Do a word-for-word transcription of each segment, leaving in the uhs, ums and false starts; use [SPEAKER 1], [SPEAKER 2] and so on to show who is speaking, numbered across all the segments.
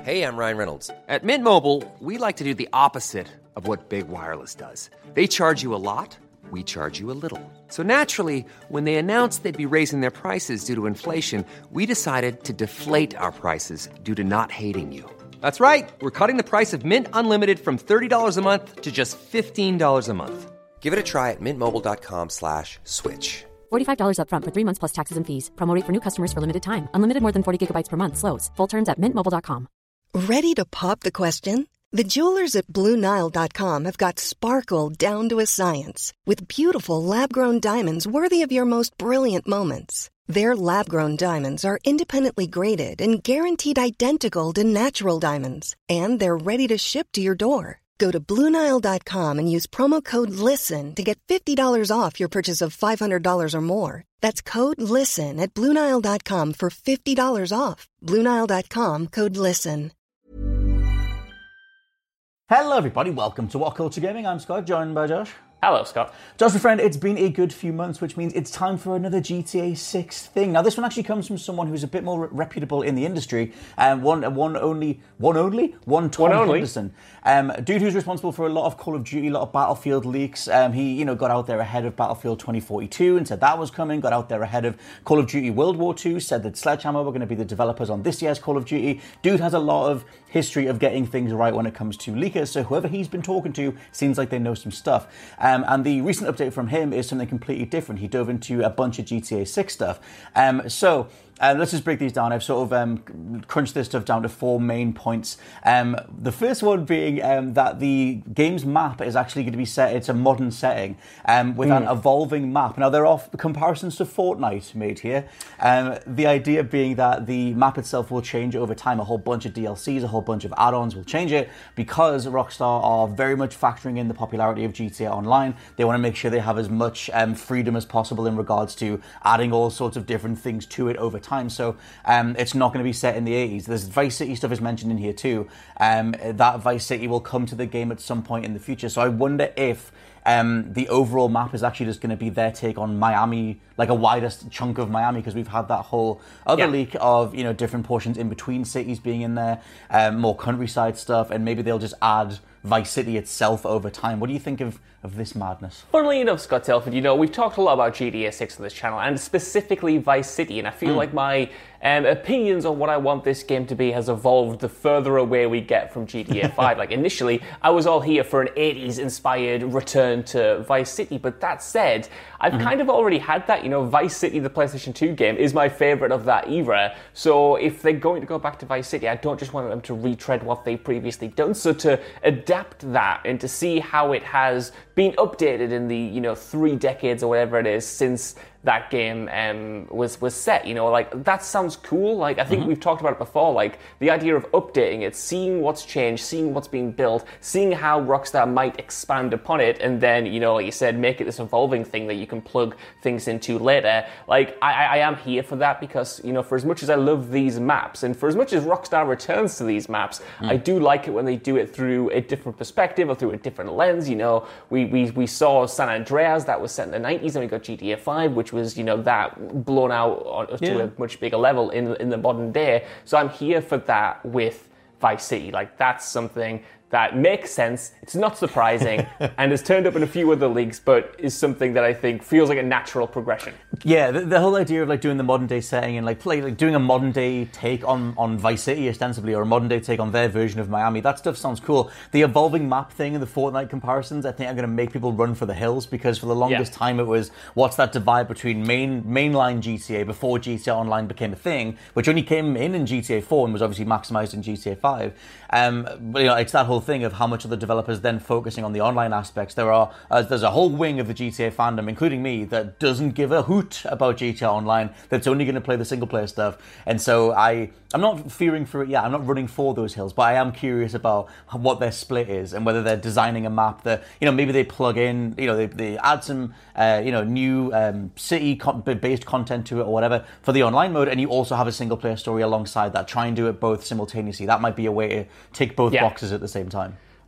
[SPEAKER 1] Hey, I'm Ryan Reynolds.
[SPEAKER 2] At Mint Mobile, we like to do the opposite of what Big Wireless does. They charge you a lot, we charge you a little. So naturally, when they announced they'd be raising their prices due to inflation, we decided to deflate our prices due to not hating you. That's right. We're cutting the price of Mint Unlimited from thirty dollars a month to just fifteen dollars a month.
[SPEAKER 1] Give it a try at mintmobile.com slash switch.
[SPEAKER 3] forty-five dollars up front for three months plus taxes and fees. Promo rate for new customers for limited time. Unlimited more than forty gigabytes per month slows. Full terms at mint mobile dot com.
[SPEAKER 4] Ready to pop the question? The jewelers at Blue Nile dot com have got sparkle down to a science with beautiful lab-grown diamonds worthy of your most brilliant moments. Their lab-grown diamonds are independently graded and guaranteed identical to natural diamonds, and they're ready to ship to your door. Go to Blue Nile dot com and use promo code LISTEN to get fifty dollars off your purchase of five hundred dollars or more. That's code LISTEN at Blue Nile dot com for fifty dollars off. Blue Nile dot com, code LISTEN.
[SPEAKER 5] Hello everybody, welcome to What Culture Gaming. I'm Scott, joined by Josh.
[SPEAKER 6] Hello, Scott.
[SPEAKER 5] Josh, my friend, it's been a good few months, which means it's time for another G T A six thing. Now, this one actually comes from someone who's a bit more reputable in the industry. Um, one, one only, one only, one Tom
[SPEAKER 6] one only.
[SPEAKER 5] Henderson. Um, a dude who's responsible for a lot of Call of Duty, a lot of Battlefield leaks. Um, he, you know, got out there ahead of Battlefield twenty forty-two and said that was coming. Got out there ahead of Call of Duty World War Two. Said that Sledgehammer were going to be the developers on this year's Call of Duty. Dude has a lot of history of getting things right when it comes to leakers. So whoever he's been talking to seems like they know some stuff. Um, and the recent update from him is something completely different. He dove into a bunch of G T A six stuff. Um, so uh, let's just break these down. I've sort of um, crunched this stuff down to four main points. Um, the first one being um, that the game's map is actually going to be set, it's a modern setting um, with mm. an evolving map. Now, there are comparisons to Fortnite made here. Um, the idea being that the map itself will change over time. A whole bunch of D L Cs, a whole bunch of add-ons will change it because Rockstar are very much factoring in the popularity of G T A Online. They want to make sure they have as much um, freedom as possible in regards to adding all sorts of different things to it over time. So um, it's not going to be set in the eighties. There's Vice City stuff is mentioned in here too. Um, that Vice City will come to the game at some point in the future. So I wonder if um, the overall map is actually just going to be their take on Miami, like a wider chunk of Miami, because we've had that whole other yeah. leak of, you know, different portions in between cities being in there, um, more countryside stuff, and maybe they'll just add Vice City itself over time. What do you think of, of this madness?
[SPEAKER 6] Funnily enough, Scott Telford, you know, we've talked a lot about G T A six on this channel, and specifically Vice City, and I feel mm. like my um, opinions on what I want this game to be has evolved the further away we get from G T A five. Like, initially, I was all here for an eighties-inspired return to Vice City, but that said, I've mm-hmm. kind of already had that. You know, Vice City, the PlayStation two game, is my favourite of that era, so if they're going to go back to Vice City, I don't just want them to retread what they've previously done, so to adapt that and to see how it has been updated in the, you know, three decades or whatever it is since that game um, was was set, you know, like, that sounds cool. Like, I think mm-hmm. we've talked about it before, like, the idea of updating it, seeing what's changed, seeing what's being built, seeing how Rockstar might expand upon it, and then, you know, like you said, make it this evolving thing that you can plug things into later. Like, I, I am here for that because, you know, for as much as I love these maps, and for as much as Rockstar returns to these maps, mm. I do like it when they do it through a different perspective or through a different lens. You know, we, we, we saw San Andreas, that was set in the nineties, and we got G T A five, which was, you know, that blown out to yeah. a much bigger level in in the modern day. So I'm here for that with Vice City. Like, that's something that makes sense, it's not surprising, and has turned up in a few other leagues, but is something that I think feels like a natural progression.
[SPEAKER 5] Yeah, the, the whole idea of like doing the modern day setting and like play, like doing a modern day take on, on Vice City ostensibly, or a modern day take on their version of Miami, that stuff sounds cool. The evolving map thing and the Fortnite comparisons, I think are going to make people run for the hills, because for the longest yeah. time it was, what's that divide between main mainline G T A before G T A Online became a thing, which only came in in G T A four and was obviously maximized in G T A five. Um, but you know, it's that whole thing of how much of the developers then focusing on the online aspects. There are uh, there's a whole wing of the G T A fandom, including me, that doesn't give a hoot about G T A Online, that's only going to play the single player stuff. And so I I'm not fearing for it. Yeah, I'm not running for those hills, but I am curious about what their split is and whether they're designing a map that, you know, maybe they plug in, you know, they, they add some uh, you know new um, city based content to it or whatever for the online mode, and you also have a single player story alongside that. Try and do it both simultaneously. That might be a way to tick both yeah. boxes at the same time.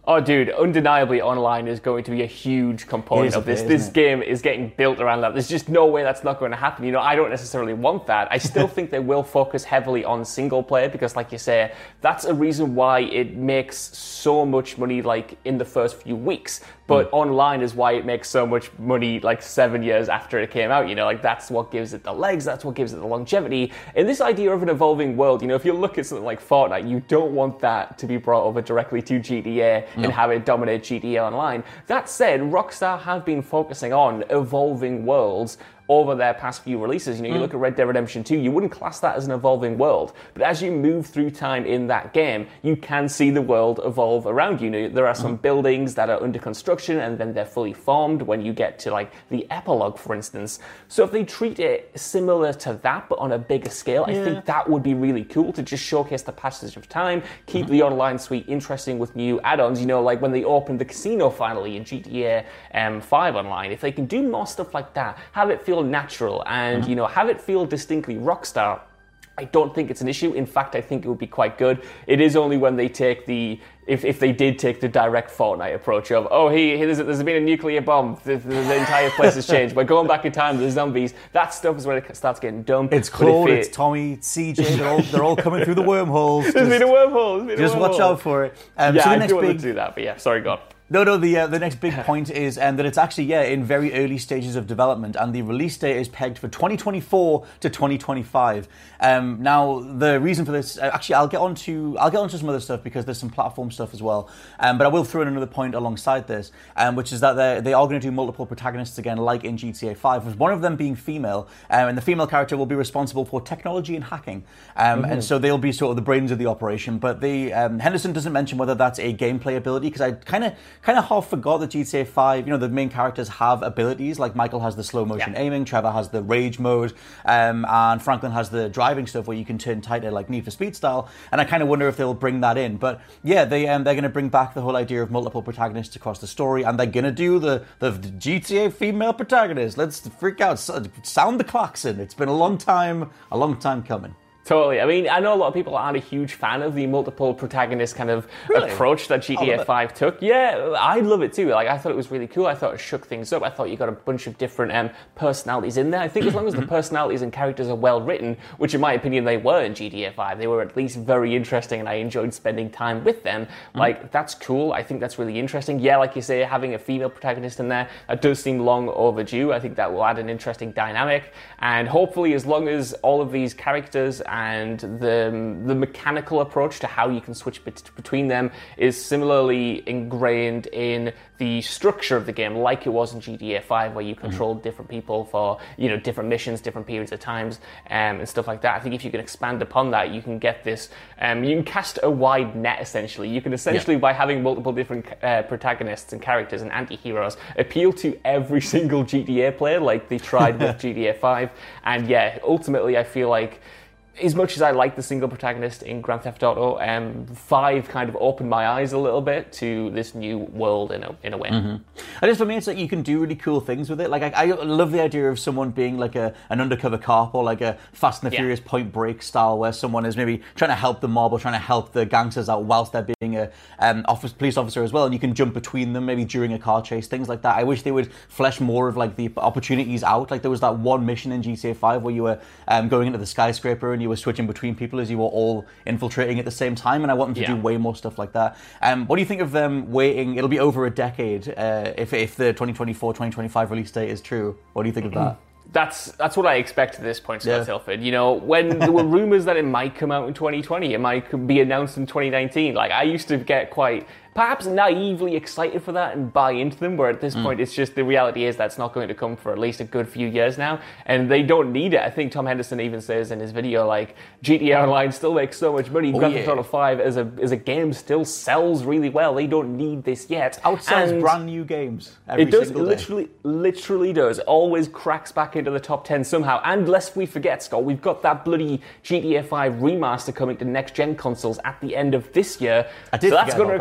[SPEAKER 6] Oh, dude, undeniably online is going to be a huge component of this.
[SPEAKER 5] Bit,
[SPEAKER 6] this game is getting built around that. There's just no way that's not going to happen. You know, I don't necessarily want that. I still think they will focus heavily on single player because, like you say, that's a reason why it makes so much money, like, in the first few weeks. But mm. online is why it makes so much money, like, seven years after it came out. You know, like, that's what gives it the legs. That's what gives it the longevity. And this idea of an evolving world, you know, if you look at something like Fortnite, you don't want that to be brought over directly to G T A no. and have it dominate G T A Online. That said, Rockstar have been focusing on evolving worlds over their past few releases. You know, you mm. look at Red Dead Redemption two, you wouldn't class that as an evolving world. But as you move through time in that game, you can see the world evolve around you. You know, there are some mm. buildings that are under construction and then they're fully formed when you get to, like, the epilogue, for instance. So if they treat it similar to that, but on a bigger scale, yeah. I think that would be really cool to just showcase the passage of time, keep mm. the online suite interesting with new add-ons. You know, like when they opened the casino finally in G T A um, five Online, if they can do more stuff like that, have it feel natural and, mm-hmm. you know, have it feel distinctly Rockstar, I don't think it's an issue. In fact, I think it would be quite good. It is only when they take the, if, if they did take the direct Fortnite approach of, oh, hey, hey there's, there's been a nuclear bomb, the, the, the entire place has changed, we're going back in time, there's zombies, that stuff is when it starts getting dumb.
[SPEAKER 5] It's Claude, it, it's Tommy, it's C J, they're all, they're all coming through the wormholes.
[SPEAKER 6] There's been a wormhole. Been
[SPEAKER 5] just
[SPEAKER 6] a wormhole.
[SPEAKER 5] Watch out for it. Um,
[SPEAKER 6] yeah,
[SPEAKER 5] so the
[SPEAKER 6] I
[SPEAKER 5] next
[SPEAKER 6] do want
[SPEAKER 5] big...
[SPEAKER 6] to do that, but yeah, sorry, go on.
[SPEAKER 5] No, no, the uh, the next big point is um, that it's actually, yeah, in very early stages of development, and the release date is pegged for twenty twenty-four to twenty twenty-five. Um, now, the reason for this, uh, actually, I'll get on to, I'll get on to some other stuff because there's some platform stuff as well, um, but I will throw in another point alongside this, um, which is that they are going to do multiple protagonists again, like in G T A five, with one of them being female, um, and the female character will be responsible for technology and hacking, um, mm-hmm. and so they'll be sort of the brains of the operation, but the um, Henderson doesn't mention whether that's a gameplay ability, because I kind of kind of half forgot that G T A five, you know, the main characters have abilities, like Michael has the slow motion yeah. aiming, Trevor has the rage mode, um, and Franklin has the driving stuff where you can turn tighter like Need for Speed style, and I kind of wonder if they'll bring that in. But yeah, they, um, they're going to bring back the whole idea of multiple protagonists across the story, and they're going to do the, the, the G T A female protagonist. Let's freak out, sound the klaxon. It's been a long time, a long time coming.
[SPEAKER 6] Totally. I mean, I know a lot of people aren't a huge fan of the multiple protagonist kind of
[SPEAKER 5] really?
[SPEAKER 6] approach that G T A five took. Yeah, I love it too. Like, I thought it was really cool. I thought it shook things up. I thought you got a bunch of different um, personalities in there. I think as long as the personalities and characters are well written, which in my opinion they were in G T A five, they were at least very interesting and I enjoyed spending time with them. Mm-hmm. Like, that's cool. I think that's really interesting. Yeah, like you say, having a female protagonist in there, that does seem long overdue. I think that will add an interesting dynamic. And hopefully, as long as all of these characters and the the mechanical approach to how you can switch bet- between them is similarly ingrained in the structure of the game, like it was in G T A five, where you controlled mm-hmm. different people for, you know, different missions, different periods of times, um, and stuff like that. I think if you can expand upon that, you can get this. Um, you can cast a wide net. Essentially, you can essentially yeah. by having multiple different uh, protagonists and characters and anti-heroes appeal to every single G T A player, like they tried with G T A five. And yeah, ultimately, I feel like, as much as I like the single protagonist in Grand Theft Auto, um, five kind of opened my eyes a little bit to this new world in a in a way.
[SPEAKER 5] Mm-hmm. And just for me, it's like you can do really cool things with it. Like I, I love the idea of someone being like a an undercover cop or like a Fast and the yeah. Furious Point Break style, where someone is maybe trying to help the mob or trying to help the gangsters out whilst they're being a um, office, police officer as well, and you can jump between them maybe during a car chase, things like that. I wish they would flesh more of like the opportunities out. Like there was that one mission in G T A five where you were um, going into the skyscraper and you were switching between people as you were all infiltrating at the same time, and I want them to yeah. do way more stuff like that. Um, what do you think of them waiting? It'll be over a decade uh, if if the twenty twenty-four twenty twenty-five release date is true. What do you think of that?
[SPEAKER 6] That's that's what I expect at this point, Scott
[SPEAKER 5] yeah.
[SPEAKER 6] Tilford. You know, when there were rumors that it might come out in twenty twenty, it might be announced in twenty nineteen. Like, I used to get quite, perhaps naively excited for that and buy into them, where at this mm. point it's just, the reality is that's not going to come for at least a good few years now, and they don't need it. I think Tom Henderson even says in his video, like, G T A Online still makes so much money.
[SPEAKER 5] Oh,
[SPEAKER 6] Grand
[SPEAKER 5] yeah.
[SPEAKER 6] Theft Auto five as a as a game still sells really well. They don't need this yet.
[SPEAKER 5] Outsells
[SPEAKER 6] and
[SPEAKER 5] brand new games every
[SPEAKER 6] it does,
[SPEAKER 5] single
[SPEAKER 6] it literally,
[SPEAKER 5] day.
[SPEAKER 6] literally does. It always cracks back into the top ten somehow. And lest we forget, Scott, we've got that bloody G T A five remaster coming to next-gen consoles at the end of this year.
[SPEAKER 5] I did
[SPEAKER 6] so that's
[SPEAKER 5] going
[SPEAKER 6] to
[SPEAKER 5] that.
[SPEAKER 6] expend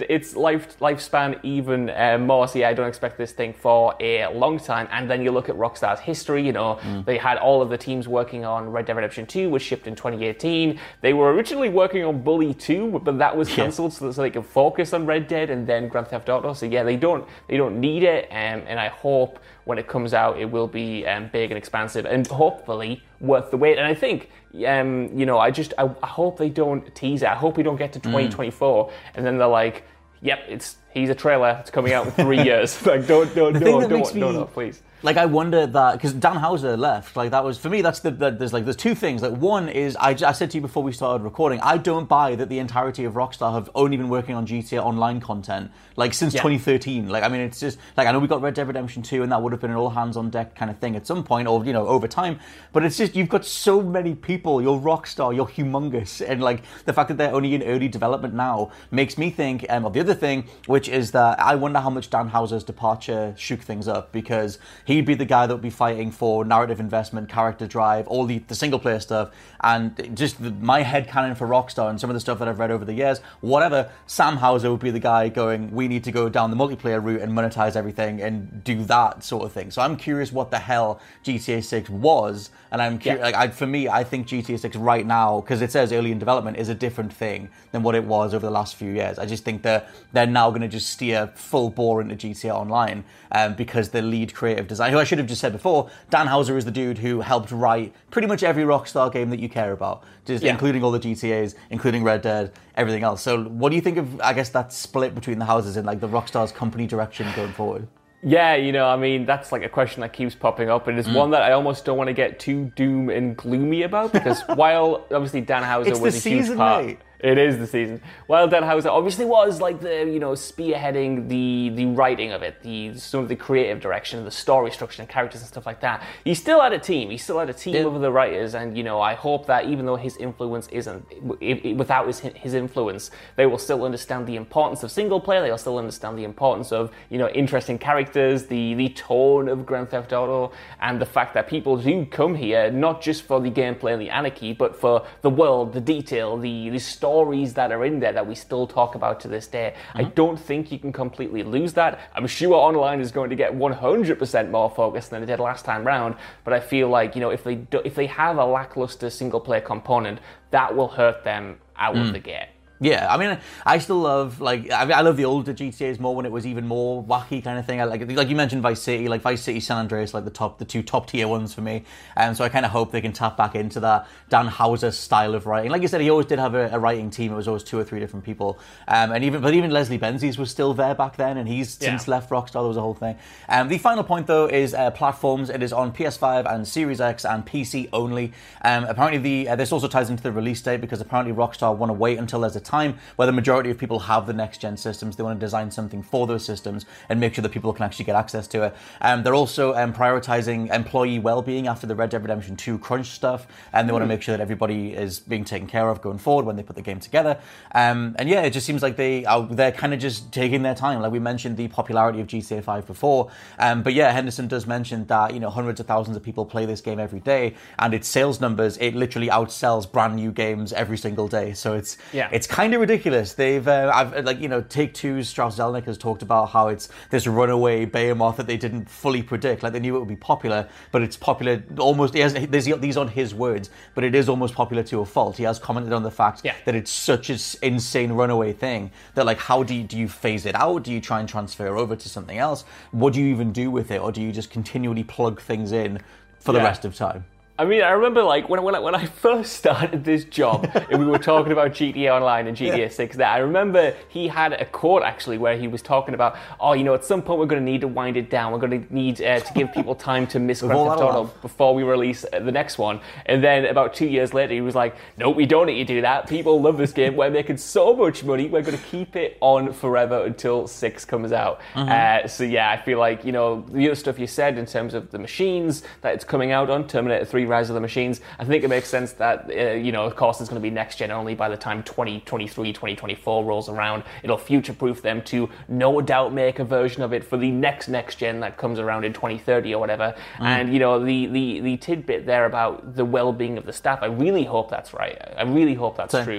[SPEAKER 6] extend its life lifespan even uh, more. So yeah, I don't expect this thing for a long time. And then you look at Rockstar's history, you know, mm. they had all of the teams working on Red Dead Redemption two, which shipped in twenty eighteen. They were originally working on Bully two, but that was cancelled yeah. so, that, so they could focus on Red Dead and then Grand Theft Auto. So yeah, they don't they don't need it, um, and I hope when it comes out, it will be um, big and expansive, and hopefully worth the wait. And I think, um, you know, I just I, I hope they don't tease it. I hope we don't get to twenty twenty-four, mm. and then they're like, "Yep, it's he's a trailer. It's coming out in three years." Like, don't, don't, no, don't, don't, me... no, no, please.
[SPEAKER 5] Like, I wonder that, because Dan Houser left, like, that was, for me, that's the, the there's like, there's two things. Like, one is, I, I said to you before we started recording, I don't buy that the entirety of Rockstar have only been working on G T A Online content, like, since yeah. twenty thirteen. Like, I mean, it's just, like, I know we got Red Dead Redemption two, and that would have been an all-hands-on-deck kind of thing at some point, or, you know, over time, but it's just, you've got so many people, you're Rockstar, you're humongous, and, like, the fact that they're only in early development now makes me think um, of the other thing, which is that I wonder how much Dan Houser's departure shook things up, because he'd be the guy that would be fighting for narrative investment, character drive, all the, the single player stuff, and just the, my headcanon for Rockstar and some of the stuff that I've read over the years, whatever, Sam Houser would be the guy going, we need to go down the multiplayer route and monetize everything and do that sort of thing. So I'm curious what the hell G T A six was, and I'm curious, yeah. like, I, for me, I think G T A six right now, because it says early in development, is a different thing than what it was over the last few years. I just think that they're now going to just steer full bore into G T A Online, um, because the lead creative designer, who I should have just said before, Dan Houser is the dude who helped write pretty much every Rockstar game that you care about, just yeah. including all the G T As, including Red Dead, everything else. So what do you think of, I guess, that split between the houses and like the Rockstar's company direction going forward?
[SPEAKER 6] Yeah, you know, I mean, that's like a question that keeps popping up, and it's mm. one that I almost don't want to get too doom and gloomy about, because while obviously Dan Houser
[SPEAKER 5] it's
[SPEAKER 6] was
[SPEAKER 5] the
[SPEAKER 6] a
[SPEAKER 5] season,
[SPEAKER 6] huge part...
[SPEAKER 5] Mate.
[SPEAKER 6] It is the season. While Dan Houser obviously was like the, you know, spearheading the the writing of it, the some of the creative direction, the story structure and characters and stuff like that, he still had a team. He still had a team yeah. of the writers, and you know, I hope that even though his influence isn't, it, it, without his his influence, they will still understand the importance of single player. They'll still understand the importance of, you know, interesting characters, the the tone of Grand Theft Auto, and the fact that people do come here not just for the gameplay and the anarchy, but for the world, the detail, the the story. Stories that are in there that we still talk about to this day. Mm-hmm. I don't think you can completely lose that. I'm sure online is going to get one hundred percent more focus than it did last time round, but I feel like, you know, if they do, if they have a lackluster single player component, that will hurt them out mm. of the gate.
[SPEAKER 5] Yeah, I mean, I still love, like, I, mean, I love the older G T As more when it was even more wacky kind of thing. I like, like you mentioned Vice City, like Vice City, San Andreas, like the top, the two top tier ones for me. And um, so I kind of hope they can tap back into that Dan Houser style of writing. Like you said, he always did have a, a writing team. It was always two or three different people. Um, and even, but even Leslie Benzies was still there back then, and he's yeah. since left Rockstar. There was a whole thing. Um, the final point though is uh, platforms. It is on P S five and Series X and P C only. Um, apparently, the uh, this also ties into the release date, because apparently Rockstar want to wait until there's a time where the majority of people have the next gen systems. They want to design something for those systems and make sure that people can actually get access to it. Um, they're also um, prioritizing employee well-being after the Red Dead Redemption two crunch stuff, and they mm. want to make sure that everybody is being taken care of going forward when they put the game together. Um, and yeah, it just seems like they are, they're kind of just taking their time. Like we mentioned the popularity of G T A five before, um, but yeah, Henderson does mention that, you know, hundreds of thousands of people play this game every day, and its sales numbers, it literally outsells brand new games every single day. So it's yeah. it's kind of ridiculous. They've, uh, I've, like, you know, Take-Two's Strauss Zelnick has talked about how it's this runaway behemoth that they didn't fully predict. Like, they knew it would be popular, but it's popular almost, he has, there's, these aren't his words, but it is almost popular to a fault. He has commented on the fact yeah. that it's such an insane runaway thing that, like, how do you, do you phase it out? Do you try and transfer over to something else? What do you even do with it? Or do you just continually plug things in for the yeah. rest of time?
[SPEAKER 6] I mean, I remember, like, when, when, I, when I first started this job, and we were talking about G T A Online and G T A six there, I remember he had a quote, actually, where he was talking about, oh, you know, at some point we're going to need to wind it down. We're going to need uh, to give people time to miss Grand Theft Auto before we release the next one. And then about two years later, he was like, no, we don't need to do that. People love this game. We're making so much money. We're going to keep it on forever until six comes out. Mm-hmm. Uh, so, yeah, I feel like, you know, the other stuff you said in terms of the machines that it's coming out on, Terminator three Rise of the Machines, I think it makes sense that, uh, you know, of course, it's going to be next gen only by the time twenty twenty-three, twenty twenty-four rolls around. It'll future-proof them to no doubt make a version of it for the next next gen that comes around in twenty thirty or whatever. Mm. And, you know, the, the, the tidbit there about the well-being of the staff, I really hope that's right. I really hope that's Same. true.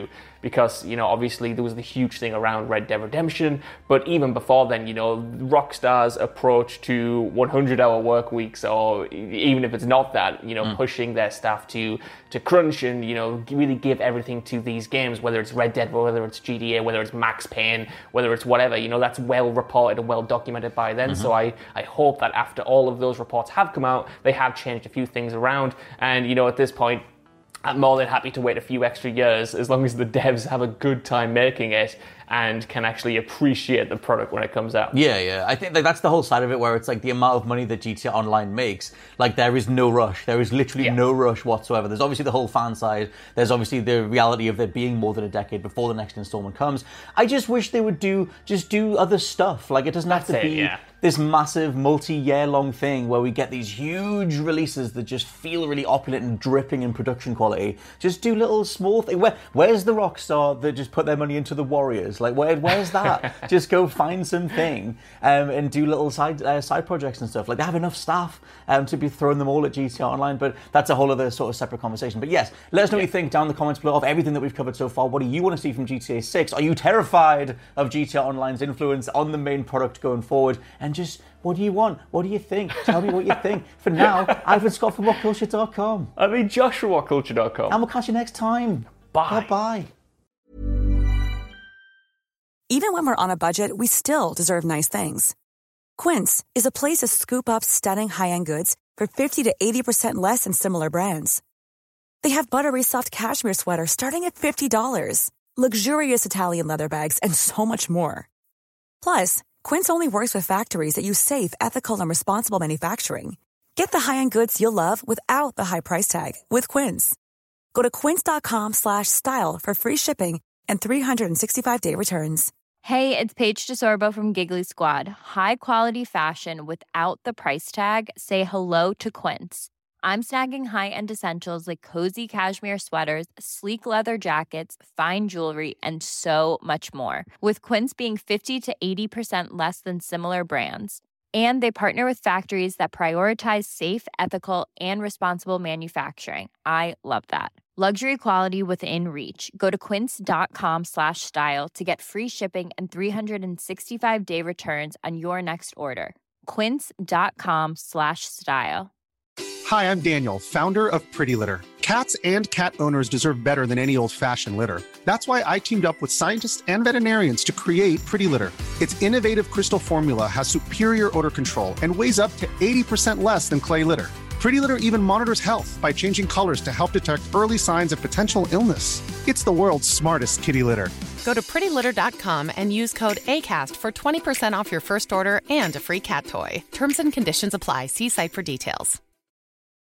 [SPEAKER 6] because, you know, obviously there was the huge thing around Red Dead Redemption, but even before then, you know, Rockstar's approach to one hundred hour work weeks, or even if it's not that, you know, mm. pushing their staff to to crunch and, you know, really give everything to these games, whether it's Red Dead, whether it's G T A, whether it's Max Payne, whether it's whatever, you know, that's well reported and well documented by then. Mm-hmm. So I, I hope that after all of those reports have come out, they have changed a few things around. And, you know, at this point, I'm more than happy to wait a few extra years as long as the devs have a good time making it and can actually appreciate the product when it comes out.
[SPEAKER 5] Yeah, yeah. I think like, that's the whole side of it, where it's like the amount of money that G T A Online makes, like there is no rush. There is literally yeah. no rush whatsoever. There's obviously the whole fan side. There's obviously the reality of there being more than a decade before the next installment comes. I just wish they would do, just do other stuff. Like it doesn't have
[SPEAKER 6] that's
[SPEAKER 5] to
[SPEAKER 6] it,
[SPEAKER 5] be
[SPEAKER 6] yeah.
[SPEAKER 5] this massive multi-year long thing where we get these huge releases that just feel really opulent and dripping in production quality. Just do little small things. Where, where's the Rockstar that just put their money into the Warriors? Like, where, where's that? Just go find something um, and do little side uh, side projects and stuff. Like, they have enough staff um, to be throwing them all at G T A Online, but that's a whole other sort of separate conversation. But yes, let us know yeah. what you think down in the comments below of everything that we've covered so far. What do you want to see from G T A six? Are you terrified of G T A Online's influence on the main product going forward? And just, what do you want? What do you think? Tell me what you think. For now, I've been Scott from what culture dot com.
[SPEAKER 6] I mean, Josh from what culture dot com.
[SPEAKER 5] And we'll catch you next time.
[SPEAKER 6] Bye.
[SPEAKER 5] Bye-bye.
[SPEAKER 7] Even when we're on a budget, we still deserve nice things. Quince is a place to scoop up stunning high-end goods for fifty to eighty percent less than similar brands. They have buttery soft cashmere sweaters starting at fifty dollars, luxurious Italian leather bags, and so much more. Plus, Quince only works with factories that use safe, ethical, and responsible manufacturing. Get the high-end goods you'll love without the high price tag with Quince. Go to quince.com slash style for free shipping and three sixty-five day returns.
[SPEAKER 8] Hey, it's Paige DeSorbo from Giggly Squad. High quality fashion without the price tag. Say hello to Quince. I'm snagging high-end essentials like cozy cashmere sweaters, sleek leather jackets, fine jewelry, and so much more. With Quince being fifty to eighty percent less than similar brands. And they partner with factories that prioritize safe, ethical, and responsible manufacturing. I love that. Luxury quality within reach. Go to quince.com slash style to get free shipping and three sixty-five day returns on your next order. Quince.com slash style.
[SPEAKER 9] Hi, I'm Daniel, founder of Pretty Litter. Cats and cat owners deserve better than any old-fashioned litter. That's why I teamed up with scientists and veterinarians to create Pretty Litter. Its innovative crystal formula has superior odor control and weighs up to eighty percent less than clay litter. Pretty Litter even monitors health by changing colors to help detect early signs of potential illness. It's the world's smartest kitty litter.
[SPEAKER 10] Go to pretty litter dot com and use code ACAST for twenty percent off your first order and a free cat toy. Terms and conditions apply. See site for details.